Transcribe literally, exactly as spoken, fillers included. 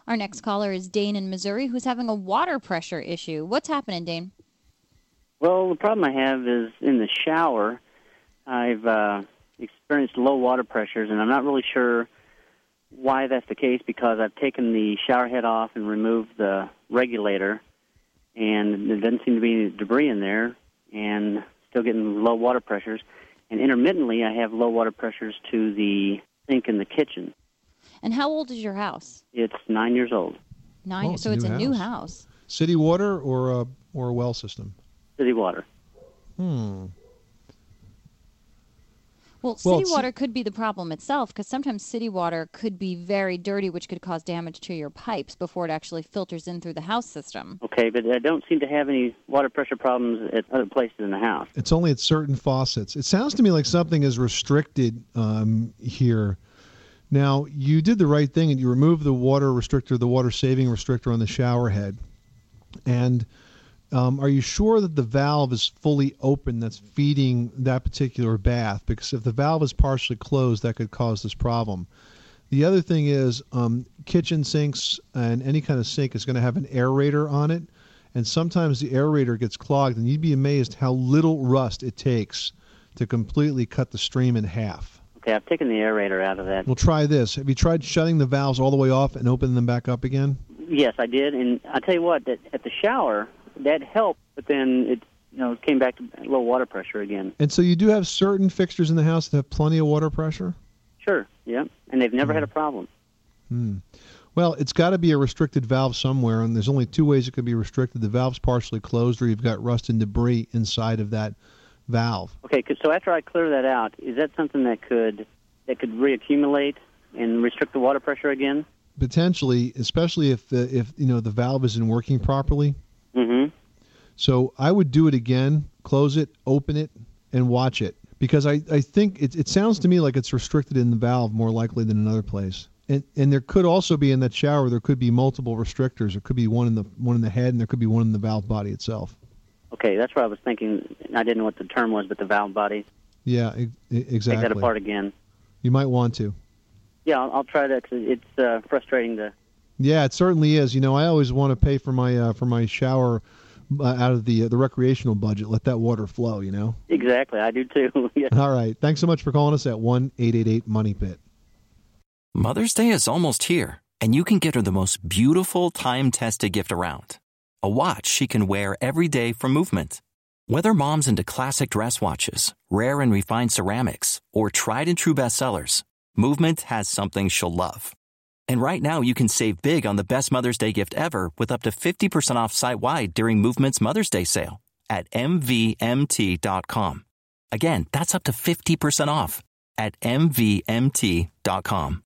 Our next caller is Dane in Missouri, who's having a water pressure issue. What's happening, Dane? Well, the problem I have is in the shower. I've uh, experienced low water pressures, and I'm not really sure why that's the case because I've taken the shower head off and removed the regulator, and there doesn't seem to be any debris in there, and still getting low water pressures. And intermittently, I have low water pressures to the sink in the kitchen. And how old is your house? It's nine years old. Nine. Oh, it's so a it's new a new house. house. City water or a, or a well system? City water. Hmm. Well, Well, city it's- water could be the problem itself because sometimes city water could be very dirty, which could cause damage to your pipes before it actually filters in through the house system. Okay, but I don't seem to have any water pressure problems at other places in the house. It's only at certain faucets. It sounds to me like something is restricted um, here. Now, you did the right thing and you removed the water restrictor, the water saving restrictor on the shower head. And um, are you sure that the valve is fully open that's feeding that particular bath? Because if the valve is partially closed, that could cause this problem. The other thing is um, kitchen sinks and any kind of sink is going to have an aerator on it. And sometimes the aerator gets clogged, and you'd be amazed how little rust it takes to completely cut the stream in half. Okay, I've taken the aerator out of that. Well, try this. Have you tried shutting the valves all the way off and opening them back up again? Yes, I did, and I tell you what, that at the shower, that helped, but then it, you know, came back to low water pressure again. And so you do have certain fixtures in the house that have plenty of water pressure? Sure, yeah, and they've never had a problem. Hmm. Well, it's got to be a restricted valve somewhere, and there's only two ways it could be restricted. The valve's partially closed, or you've got rust and debris inside of that valve. Okay, 'cause- so after I clear that out, is that something that could that could reaccumulate and restrict the water pressure again? Potentially, especially if the if you know the valve isn't working properly. Mm-hmm. So I would do it again, close it, open it, and watch it. Because I, I think it, it sounds to me like it's restricted in the valve more likely than another place. And and there could also be in that shower, there could be multiple restrictors. There could be one in the one in the head, and there could be one in the valve body itself. Okay, that's what I was thinking. I didn't know what the term was, but the valve body. Yeah, e- e- exactly. Take that apart again. You might want to. Yeah, I'll, I'll try that 'cause it's uh, frustrating to. Yeah, it certainly is. You know, I always want to pay for my uh, for my shower uh, out of the uh, the recreational budget. Let that water flow. You know. Exactly, I do too. Yeah. All right. Thanks so much for calling us at one eight eight eight money pit. Mother's Day is almost here, and you can get her the most beautiful time-tested gift around. A watch she can wear every day from Movement. Whether mom's into classic dress watches, rare and refined ceramics, or tried-and-true bestsellers, Movement has something she'll love. And right now, you can save big on the best Mother's Day gift ever with up to fifty percent off site-wide during Movement's Mother's Day sale at M V M T dot com. Again, that's up to fifty percent off at M V M T dot com.